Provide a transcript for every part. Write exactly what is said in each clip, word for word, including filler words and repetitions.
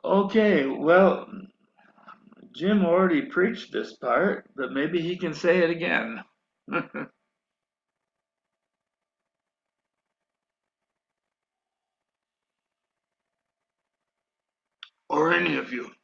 Okay, well, Jim already preached this part, but maybe he can say it again. Or any of you.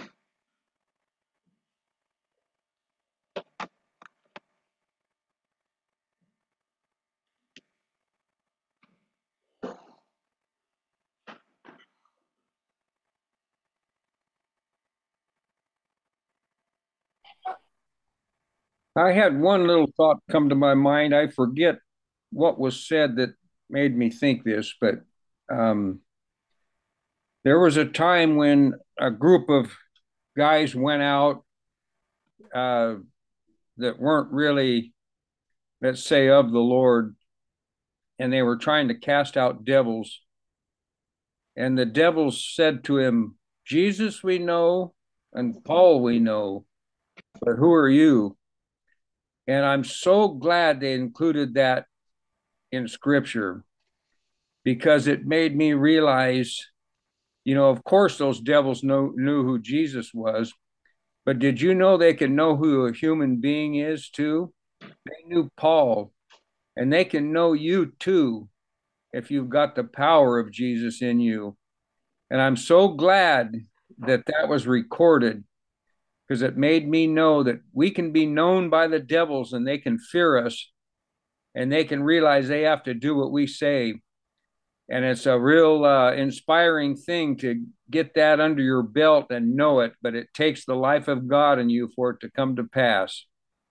I had one little thought come to my mind. I forget what was said that made me think this, but um, there was a time when a group of guys went out uh, that weren't really, let's say, of the Lord, and they were trying to cast out devils. And the devils said to him, Jesus we know, and Paul we know, but who are you? And I'm so glad they included that in scripture because it made me realize, you know, of course, those devils know, knew who Jesus was, but did you know they can know who a human being is too? They knew Paul, and they can know you too if you've got the power of Jesus in you. And I'm so glad that that was recorded because it made me know that we can be known by the devils and they can fear us and they can realize they have to do what we say. And it's a real uh, inspiring thing to get that under your belt and know it, but it takes the life of God in you for it to come to pass.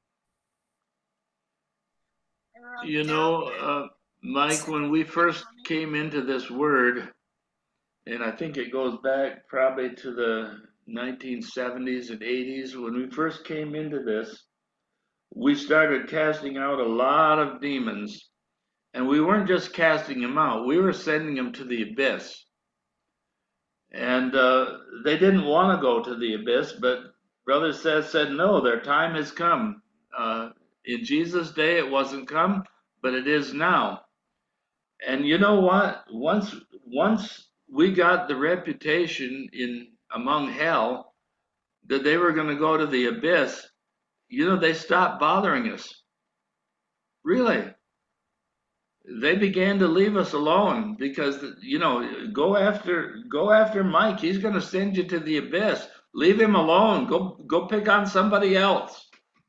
You know, uh, Mike, when we first came into this word, and I think it goes back probably to the nineteen seventies and eighties, when we first came into this, we started casting out a lot of demons. And we weren't just casting them out, we were sending them to the abyss. And uh, they didn't want to go to the abyss, but Brother says said no, their time has come. Uh, in Jesus' day, it wasn't come, but it is now. And you know what? Once once we got the reputation in among hell that they were going to go to the abyss, you know, they stopped bothering us. Really, they began to leave us alone because you know, go after go after Mike. He's going to send you to the abyss. Leave him alone. Go go pick on somebody else.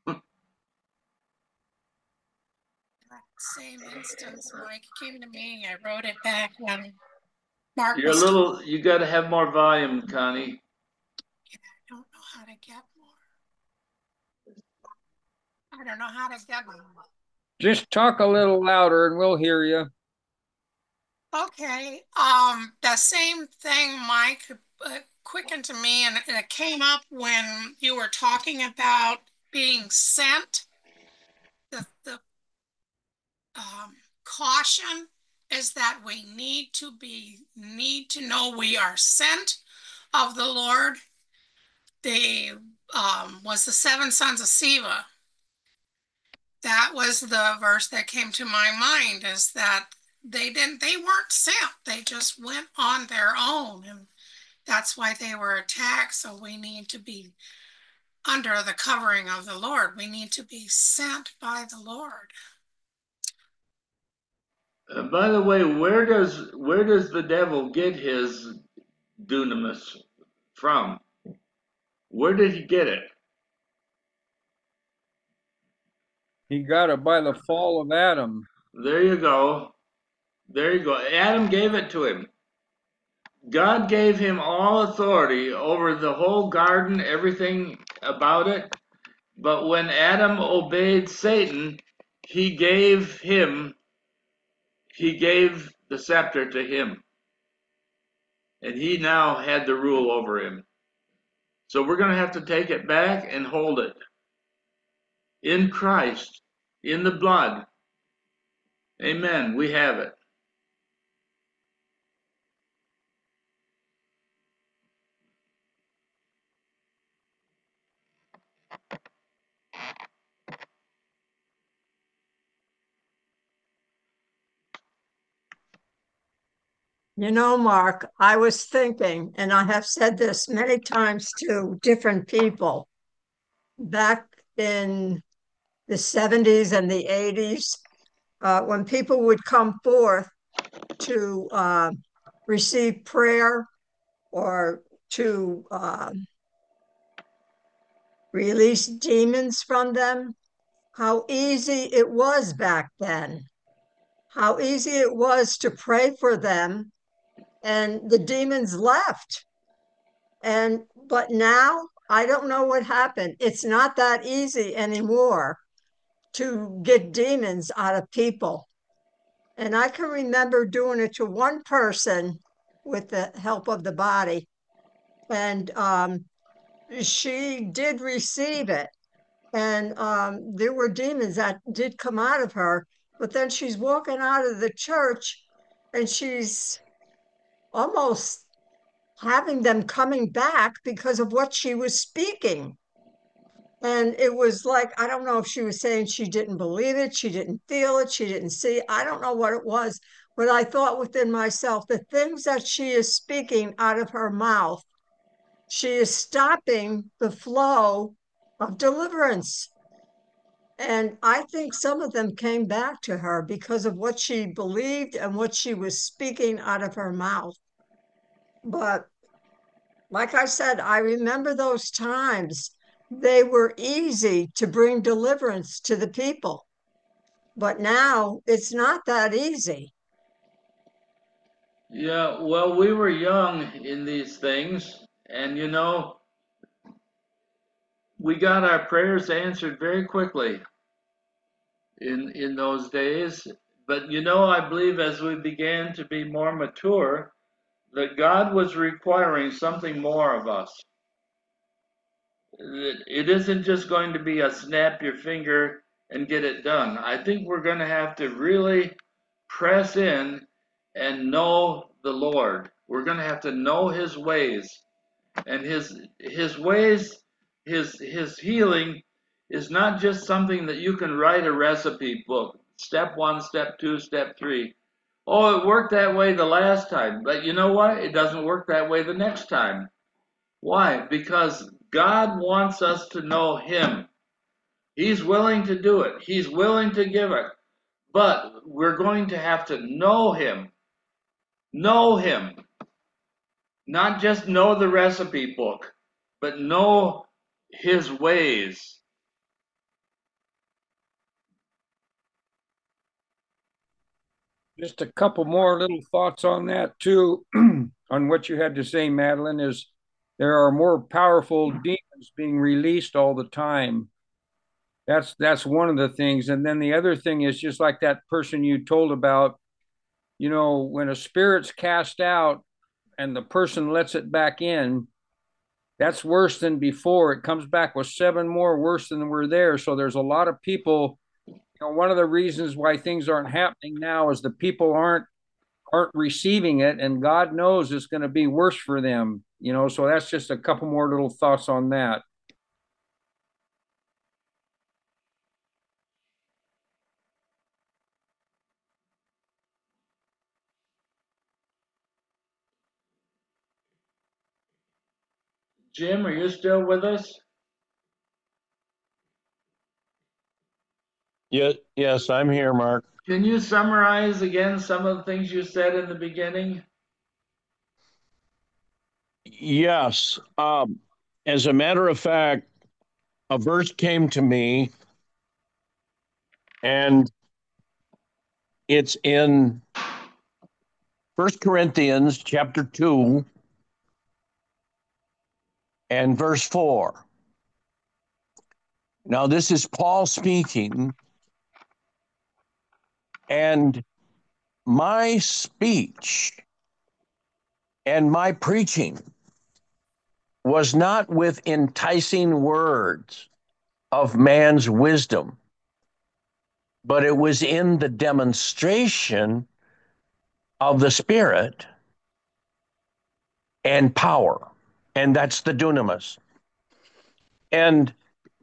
Same instance, Mike came to me. I wrote it back when Mark You're a was talking. little. You got to have more volume, Connie. I don't know how to get more. I don't know how to get more. Just talk a little louder and we'll hear you. Okay. Um, the same thing, Mike, uh, quickened to me, and, and it came up when you were talking about being sent. The the um, caution is that we need to be need to know we are sent of the Lord. The um, was the seven sons of Sceva. That was the verse that came to my mind, is that they didn't they weren't sent. They just went on their own, and that's why they were attacked. So we need to be under the covering of the Lord. We need to be sent by the Lord. Uh, by the way, where does where does the devil get his dunamis from? Where did he get it? He got it by the fall of Adam. There you go. There you go. Adam gave it to him. God gave him all authority over the whole garden, everything about it. But when Adam obeyed Satan, he gave him, he gave the scepter to him. And he now had the rule over him. So we're going to have to take it back and hold it in Christ, in the blood. Amen. We have it. You know, Mark, I was thinking, and I have said this many times to different people, back in the seventies and the eighties, uh, when people would come forth to uh, receive prayer or to uh, release demons from them, how easy it was back then, how easy it was to pray for them, and the demons left. And but now I don't know what happened. It's not that easy anymore to get demons out of people. And I can remember doing it to one person with the help of the body. And um, she did receive it. And um, there were demons that did come out of her. But then she's walking out of the church and she's almost having them coming back because of what she was speaking. And it was like, I don't know if she was saying she didn't believe it, she didn't feel it, she didn't see it. I don't know what it was, but I thought within myself, the things that she is speaking out of her mouth, she is stopping the flow of deliverance. And I think some of them came back to her because of what she believed and what she was speaking out of her mouth. But like I said, I remember those times. They were easy to bring deliverance to the people. But now it's not that easy. Yeah, well, we were young in these things, and you know, we got our prayers answered very quickly in in those days. But you know, I believe as we began to be more mature, that God was requiring something more of us. It isn't just going to be a snap your finger and get it done. I think we're going to have to really press in and know the Lord. We're going to have to know his ways, and his his ways, his his healing is not just something that you can write a recipe book. Step one, step two, step three. Oh, it worked that way the last time, but you know what? It doesn't work that way the next time. Why? Because God wants us to know him. He's willing to do it. He's willing to give it. But we're going to have to know him. Know him. Not just know the recipe book, but know his ways. Just a couple more little thoughts on that too, on what you had to say, Madeline, is there are more powerful demons being released all the time. That's that's one of the things. And then the other thing is just like that person you told about, you know, when a spirit's cast out and the person lets it back in, that's worse than before. It comes back with seven more worse than were there. So there's a lot of people, you know, one of the reasons why things aren't happening now is the people aren't aren't receiving it, and God knows it's going to be worse for them, you know. So that's just a couple more little thoughts on that. Jim, are you still with us? Yes, yes, I'm here, Mark. Can you summarize again some of the things you said in the beginning? Yes. Um, as a matter of fact, a verse came to me, and it's in First Corinthians chapter two and verse four. Now, this is Paul speaking, and my speech and my preaching was not with enticing words of man's wisdom, but it was in the demonstration of the Spirit and power. And that's the dunamis. And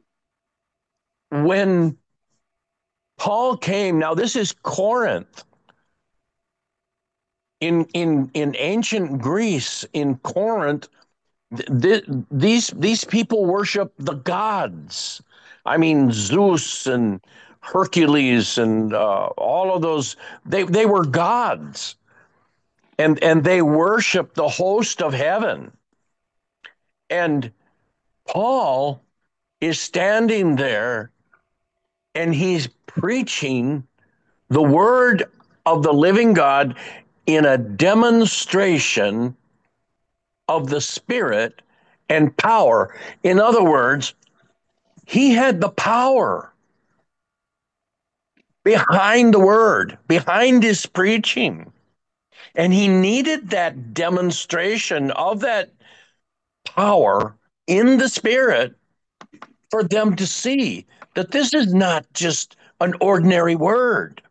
when Paul came, now this is Corinth. In in in ancient Greece, in Corinth, th- these these people worship the gods. I mean, Zeus and Hercules and uh, all of those. They they were gods, and and they worship the host of heaven. And Paul is standing there, and he's preaching the word of the living God in a demonstration of the Spirit and power. In other words, he had the power behind the word, behind his preaching. And he needed that demonstration of that power in the Spirit for them to see that this is not just an ordinary word.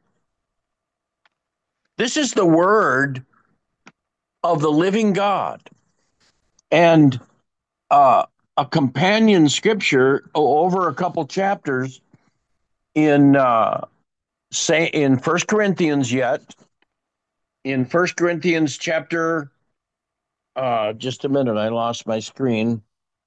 This is the word of the living God. And uh, a companion scripture over a couple chapters in uh, say in First Corinthians yet in First Corinthians chapter uh, just a minute, I lost my screen.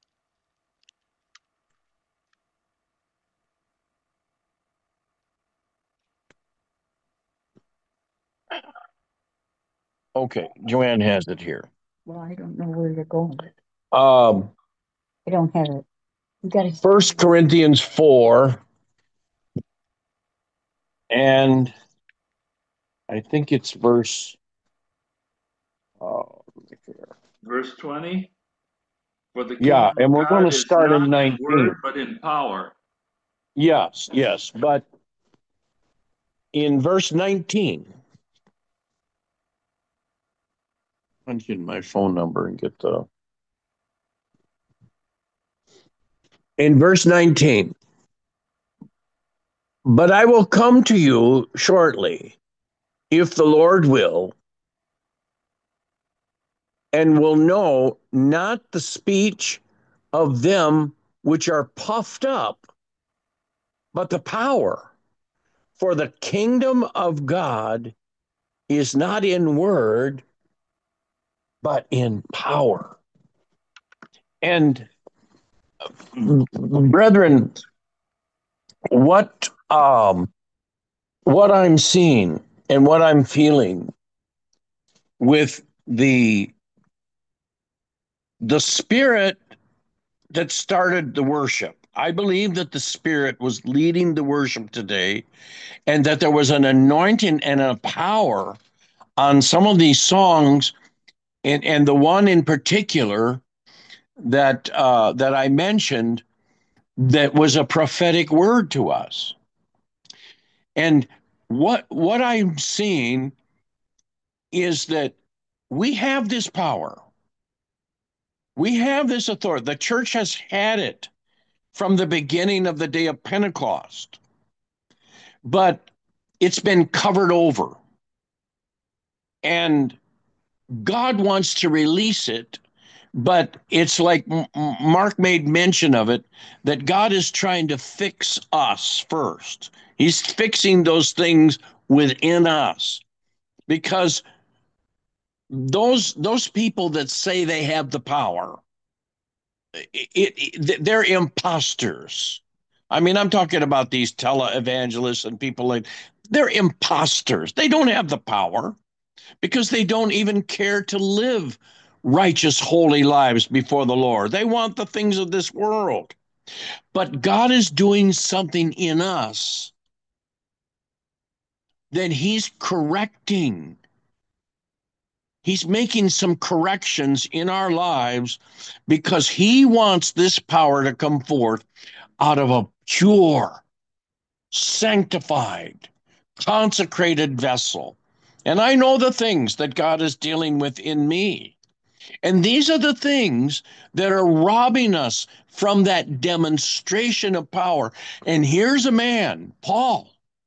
Okay, Joanne has it here. Well, I don't know where you're going. Um, I don't have it. You got it. First Corinthians four, and I think it's verse. Oh, Verse twenty. For the yeah, kingdom and of we're going God to is start not in in nineteen. word, but in power. Yes, yes, but in verse nineteen, punch in my phone number and get the. In verse nineteen, but I will come to you shortly, if the Lord will, and will know not the speech of them which are puffed up, but the power. For the kingdom of God is not in word, but in power. And brethren, what um what I'm seeing and what I'm feeling with the the spirit that started the worship. I believe that the Spirit was leading the worship today, and that there was an anointing and a power on some of these songs, and, and the one in particular that uh, that I mentioned that was a prophetic word to us. And what what I'm seeing is that we have this power. We have this authority. The church has had it from the beginning of the day of Pentecost, but it's been covered over. And God wants to release it, but it's like Mark made mention of it, that God is trying to fix us first. He's fixing those things within us, because those those people that say they have the power, it, it, they're imposters. I mean, I'm talking about these televangelists and people like, they're imposters. They don't have the power because they don't even care to live righteous, holy lives before the Lord. They want the things of this world. But God is doing something in us that He's correcting. He's making some corrections in our lives because He wants this power to come forth out of a pure, sanctified, consecrated vessel. And I know the things that God is dealing with in me. And these are the things that are robbing us from that demonstration of power. And here's a man, Paul,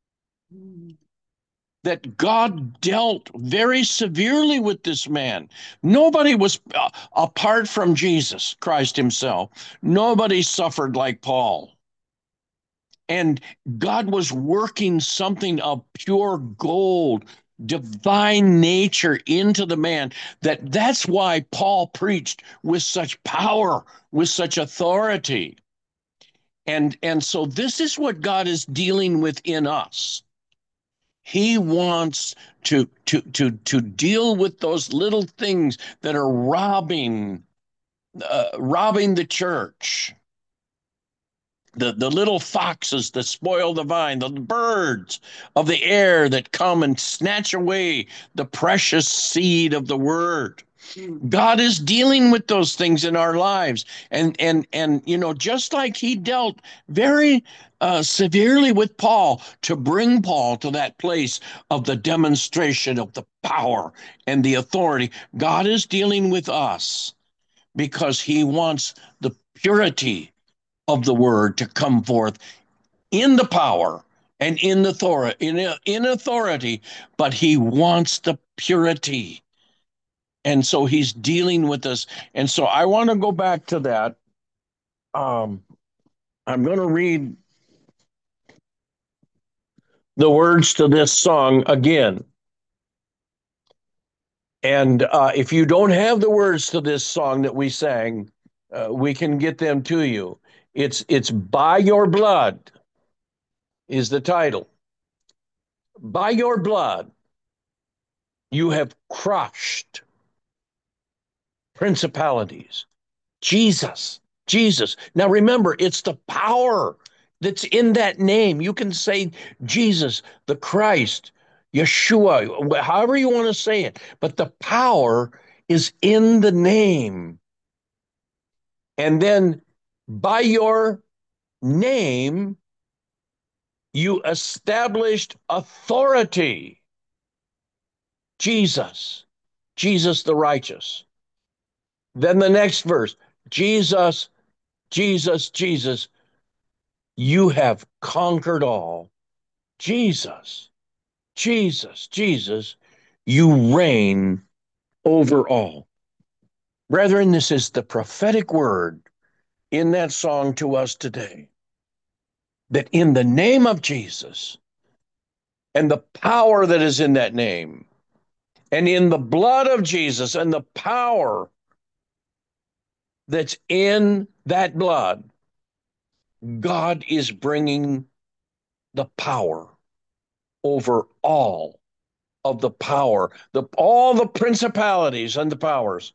that God dealt very severely with this man. Nobody was, uh, apart from Jesus Christ himself, nobody suffered like Paul. And God was working something of pure gold divine nature into the man. That that's why Paul preached with such power, with such authority. And and so this is what God is dealing with in us. He wants to to to to deal with those little things that are robbing uh, robbing the church. The, the little foxes that spoil the vine, the birds of the air that come and snatch away the precious seed of the word. God is dealing with those things in our lives. And, and, and you know, just like he dealt very uh, severely with Paul to bring Paul to that place of the demonstration of the power and the authority, God is dealing with us because he wants the purity of the word to come forth in the power and in the authority, in, in authority, but he wants the purity. And so he's dealing with us. And so I want to go back to that. Um, I'm going to read the words to this song again. And uh, if you don't have the words to this song that we sang, uh, we can get them to you. It's it's By Your Blood is the title. By your blood, you have crushed principalities. Jesus, Jesus. Now remember, it's the power that's in that name. You can say Jesus, the Christ, Yeshua, however you want to say it, but the power is in the name. And then by your name, you established authority. Jesus, Jesus the righteous. Then the next verse, Jesus, Jesus, Jesus, you have conquered all. Jesus, Jesus, Jesus, you reign over all. Brethren, this is the prophetic word in that song to us today. That in the name of Jesus and the power that is in that name, and in the blood of Jesus and the power that's in that blood, God is bringing the power over all of the power, the all the principalities and the powers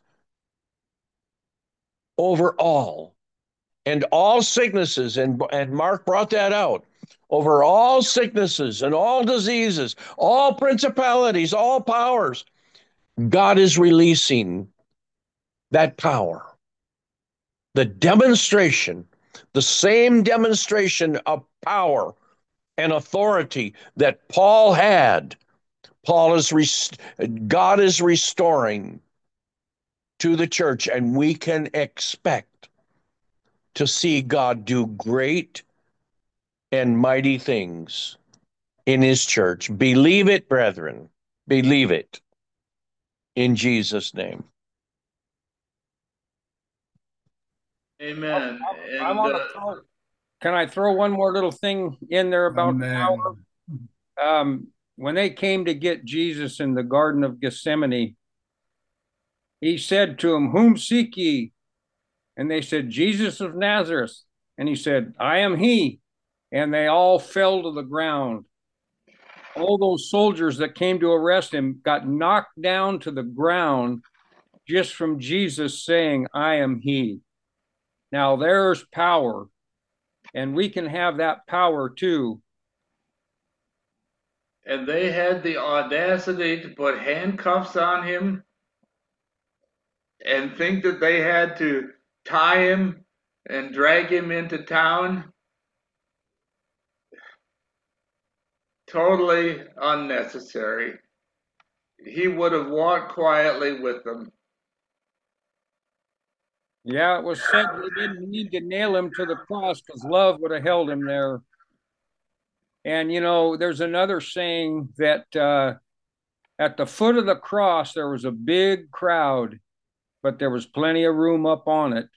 over all, and all sicknesses, and, and Mark brought that out, over all sicknesses and all diseases, all principalities, all powers. God is releasing that power. The demonstration, the same demonstration of power and authority that Paul had, Paul is rest- God is restoring to the church, and we can expect to see God do great and mighty things in his church. Believe it, brethren. Believe it in Jesus' name. Amen. I, I And want uh, to throw, can I throw one more little thing in there about power? Um, when they came to get Jesus in the Garden of Gethsemane, he said to them, "Whom seek ye?" And they said, "Jesus of Nazareth." And he said, "I am he." And they all fell to the ground. All those soldiers that came to arrest him got knocked down to the ground just from Jesus saying, "I am he." Now there's power, and we can have that power too. and they had the audacity to put handcuffs on him and think that they had to tie him and drag him into town. Totally unnecessary. He would have walked quietly with them. Yeah, it was said they didn't need to nail him to the cross because love would have held him there. And, you know, there's another saying that uh, at the foot of the cross, there was a big crowd, but there was plenty of room up on it.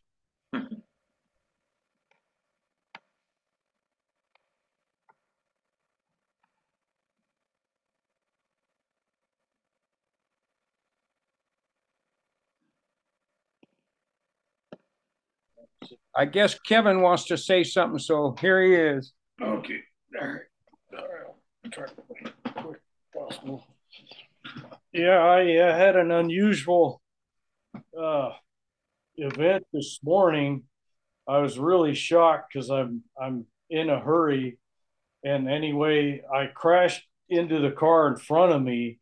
I guess Kevin wants to say something, so here he is. Okay. All right. All right. I'll try to be quick as possible. Yeah, I uh, had an unusual uh, event this morning. I was really shocked because I'm I'm in a hurry, and anyway, I crashed into the car in front of me,